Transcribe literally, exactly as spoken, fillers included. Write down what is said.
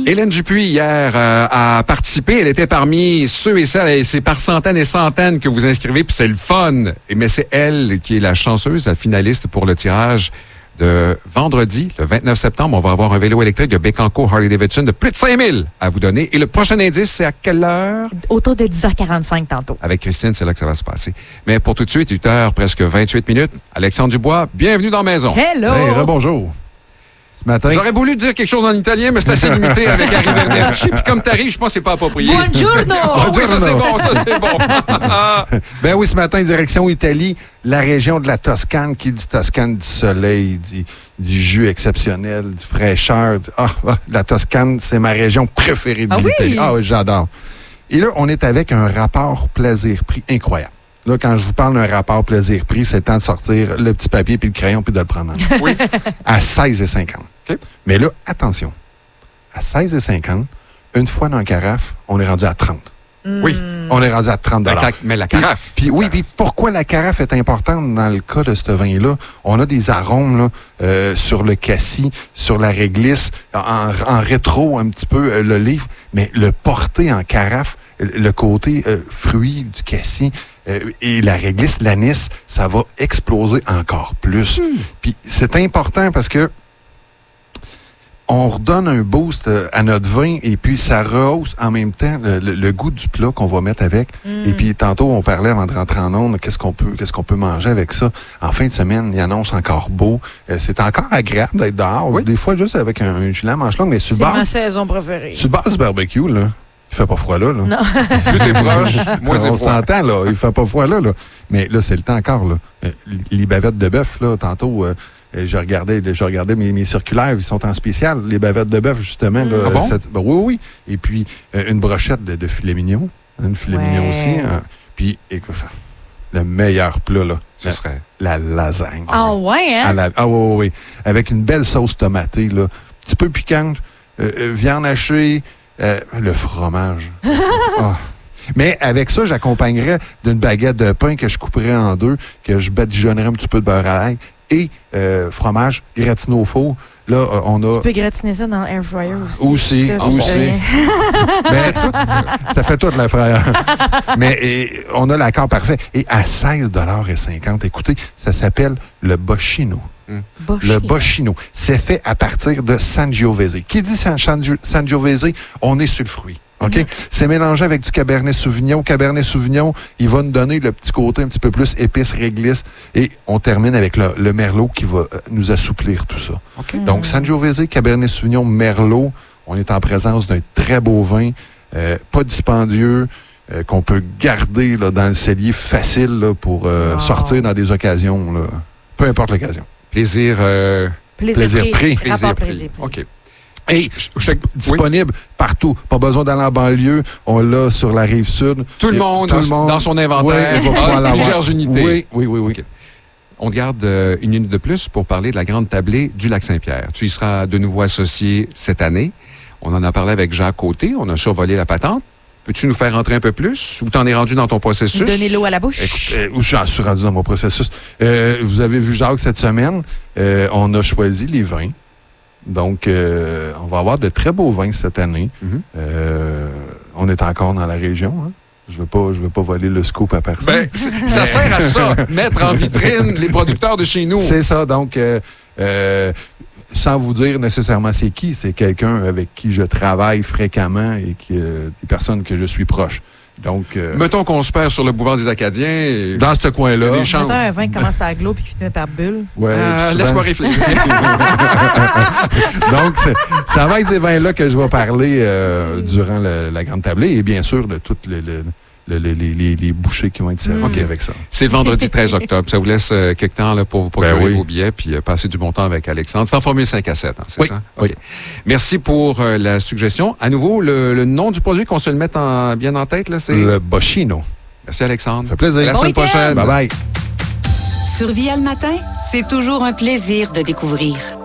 Dupuis. Hélène Dupuis, hier, euh, a participé. Elle était parmi ceux et celles, et c'est par centaines et centaines que vous inscrivez, puis c'est le fun. Et, mais c'est elle qui est la chanceuse, la finaliste pour le tirage de vendredi, le vingt-neuf septembre. On va avoir un vélo électrique de Bécancour Harley-Davidson de plus de cinq mille à vous donner. Et le prochain indice, c'est à quelle heure? Autour de dix heures quarante-cinq tantôt. Avec Christine, c'est là que ça va se passer. Mais pour tout de suite, huit heures, presque vingt-huit minutes, Alexandre Dubois, bienvenue dans la maison. Hello! Hey, rebonjour. Ce matin... J'aurais voulu dire quelque chose en italien, mais c'est assez limité avec Arrivederci. Puis comme t'arrives, je pense que c'est pas approprié. Buongiorno! Oh, oui, ça c'est bon, ça c'est bon. Ben oui, ce matin, direction Italie, la région de la Toscane, qui dit Toscane, dit soleil, dit, dit jus exceptionnel, dit fraîcheur. Dit, ah, ah, la Toscane, c'est ma région préférée de Ah l'Italie. oui? Ah oui, j'adore. Et là, on est avec un rapport plaisir-prix incroyable. Là, quand je vous parle d'un rapport plaisir-prix, c'est le temps de sortir le petit papier puis le crayon puis de le prendre en main. Oui. À seize et cinquante. OK. Mais là, attention. À seize et cinquante, une fois dans la carafe, on est rendu à trente. Oui. On est rendu à trente La ca- mais la carafe. Puis, puis oui, puis pourquoi la carafe est importante dans le cas de ce vin-là? On a des arômes là, euh, sur le cassis, sur la réglisse, en, en rétro un petit peu euh, le livre, mais le porter en carafe, le côté euh, fruit du cassis euh, et la réglisse, l'anis, ça va exploser encore plus. Mm. Puis c'est important parce que on redonne un boost à notre vin et puis ça rehausse en même temps le, le, le goût du plat qu'on va mettre avec. Mm. Et puis tantôt, on parlait avant de rentrer en onde, qu'est-ce qu'on peut, qu'est-ce qu'on peut manger avec ça. En fin de semaine, il annonce encore beau. Euh, c'est encore agréable d'être dehors. Oui. Des fois, juste avec un, un gilet à manche longue, mais sur le bord... C'est ma saison préférée. Sur le bord du barbecue, là. Il fait pas froid là. là. Non. Plus t'es proche, moins c'est on froid. s'entend, là. Il fait pas froid là, là. Mais là, c'est le temps encore, là. Euh, les bavettes de bœuf, là, tantôt... Euh, Je regardais, je regardais mes, mes circulaires, ils sont en spécial, les bavettes de bœuf, justement. Là, ah bon? cette, ben oui, oui. Et puis, euh, une brochette de, de filet mignon. Une filet ouais. mignon aussi. Hein. Puis, écoute, le meilleur plat, là, ce serait la lasagne. Ah ouais, hein? La, ah oui, oui, oui. Avec une belle sauce tomatée, là. Un petit peu piquante, euh, euh, viande hachée, euh, le fromage. oh. Mais avec ça, j'accompagnerais d'une baguette de pain que je couperais en deux, que je badigeonnerais un petit peu de beurre à l'ail. Et euh, fromage gratiné au four. Là, euh, on a... Tu peux gratiner ça dans l'air fryer aussi. Aussi, ça, aussi. Mais tout, ça fait tout, la frère. Mais et, on a l'accord parfait. Et à seize dollars cinquante, écoutez, ça s'appelle le Boschino. Mm. Le Boschino. C'est fait à partir de Sangiovese. Qui dit San, San, Sangiovese? On est sur le fruit. OK? Mm-hmm. C'est mélangé avec du Cabernet Sauvignon. Cabernet Sauvignon, il va nous donner le petit côté un petit peu plus épice, réglisse. Et on termine avec le, le Merlot qui va nous assouplir tout ça. Okay. Donc, Sangiovese, Cabernet Sauvignon, Merlot. On est en présence d'un très beau vin, euh, pas dispendieux, euh, qu'on peut garder là, dans le cellier facile là, pour euh, wow. sortir dans des occasions. Là. Peu importe l'occasion. Plaisir... Euh... Plaisir, plaisir prix. prix. Rapport plaisir prix. OK. Et c'est disponible oui. partout. Pas besoin d'aller en banlieue. On l'a sur la rive sud. Tout le monde, tout le monde dans son inventaire. Oui, il va ah, plusieurs unités. Oui, oui, oui. oui. Okay. On te garde euh, une minute de plus pour parler de la grande tablée du Lac-Saint-Pierre. Tu y seras de nouveau associé cette année. On en a parlé avec Jacques Côté. On a survolé la patente. Peux-tu nous faire rentrer un peu plus? Où t'en es rendu dans ton processus? Donner l'eau à la bouche. Écoute, euh, où j'en suis rendu dans mon processus? Euh, vous avez vu Jacques cette semaine. Euh, on a choisi les vins. Donc, euh, on va avoir de très beaux vins cette année. Mm-hmm. Euh, on est encore dans la région. Hein? Je ne veux pas, je veux pas voler le scoop à personne. Ben, ça sert à ça, mettre en vitrine les producteurs de chez nous. C'est ça. Donc, euh, euh, sans vous dire nécessairement c'est qui, c'est quelqu'un avec qui je travaille fréquemment et qui, euh, des personnes que je suis proche. Donc, euh, mettons qu'on se perd sur le boulevard des Acadiens. Et... Dans ce coin-là. Des chances. Mettons un vin qui commence par glo puis qui finit par bulle. Ouais, euh, laisse-moi réfléchir. Donc, ça va être ces vins-là que je vais parler euh, durant le, la grande tablée et bien sûr de toutes les, les, les, les, les, les bouchées qui vont être servis mm. okay, avec ça. C'est le vendredi treize octobre. Ça vous laisse euh, quelques temps là, pour vous procurer ben oui. vos billets puis euh, passer du bon temps avec Alexandre. C'est en formule cinq à sept, hein, c'est oui. ça? Oui. Okay. Merci pour euh, la suggestion. À nouveau, le, le nom du produit qu'on se le mette en, bien en tête, là, c'est... Le Boschino. Merci Alexandre. Ça fait plaisir. À la bon semaine week-end. prochaine. Bye bye. Sur Via le matin, c'est toujours un plaisir de découvrir.